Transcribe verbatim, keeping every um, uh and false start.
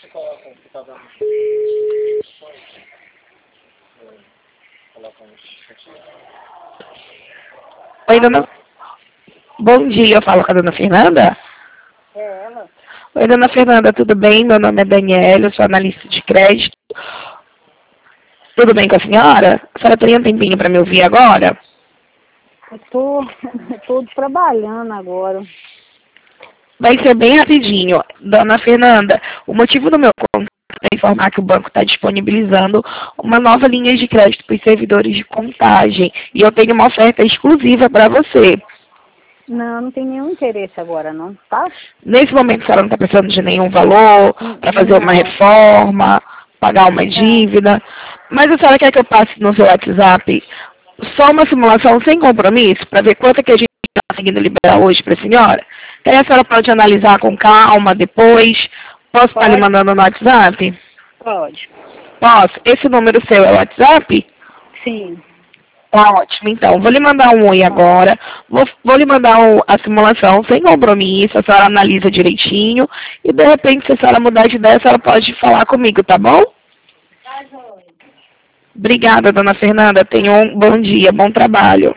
Oi, dona... Bom dia, eu falo com a dona Fernanda? É ela. Oi, dona Fernanda, tudo bem? Meu nome é Daniela, eu sou analista de crédito. Tudo bem com a senhora? A senhora teria um tempinho para me ouvir agora? Eu tô, eu tô trabalhando agora. Vai ser bem rapidinho. Dona Fernanda, o motivo do meu contato é informar que o banco está disponibilizando uma nova linha de crédito para os servidores de contagem. E eu tenho uma oferta exclusiva para você. Não, não tem nenhum interesse agora não, tá? Nesse momento, a senhora não está precisando de nenhum valor para fazer Não. uma reforma, pagar uma dívida. Mas a senhora quer que eu passe no seu WhatsApp só uma simulação sem compromisso para ver quanto é que a gente está conseguindo liberar hoje para a senhora? Que aí a senhora pode analisar com calma depois. Posso estar lhe mandando no WhatsApp? Pode. Posso? Esse número seu é o WhatsApp? Sim. Tá ótimo, então. Vou lhe mandar um oi agora. Vou, vou lhe mandar o, a simulação sem compromisso. A senhora analisa direitinho. E, de repente, se a senhora mudar de ideia, a senhora pode falar comigo, tá bom? Tá, joia. Obrigada, dona Fernanda. Tenha um bom dia, bom trabalho.